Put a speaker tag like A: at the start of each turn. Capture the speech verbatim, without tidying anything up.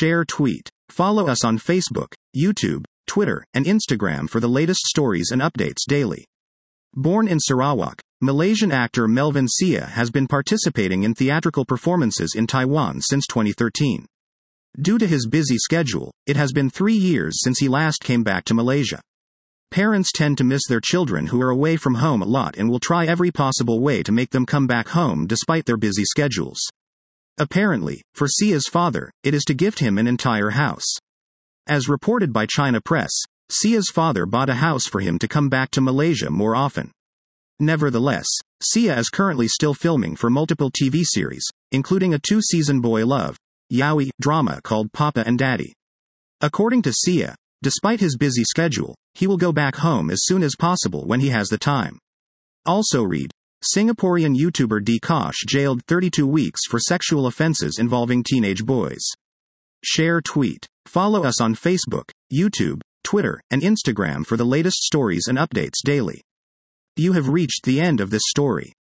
A: Share tweet. Follow us on Facebook, YouTube, Twitter, and Instagram for the latest stories and updates daily. Born in Sarawak, Malaysian actor Melvin Sia has been participating in theatrical performances in Taiwan since twenty thirteen. Due to his busy schedule, it has been three years since he last came back to Malaysia. Parents tend to miss their children who are away from home a lot and will try every possible way to make them come back home despite their busy schedules. Apparently, for Sia's father, it is to gift him an entire house. As reported by China Press, Sia's father bought a house for him to come back to Malaysia more often. Nevertheless, Sia is currently still filming for multiple T V series, including a two-season boy love, yaoi drama called Papa and Daddy. According to Sia, despite his busy schedule, he will go back home as soon as possible when he has the time. Also read, Singaporean YouTuber D Kosh jailed thirty-two weeks for sexual offenses involving teenage boys. Share tweet. Follow us on Facebook, YouTube, Twitter, and Instagram for the latest stories and updates daily. You have reached the end of this story.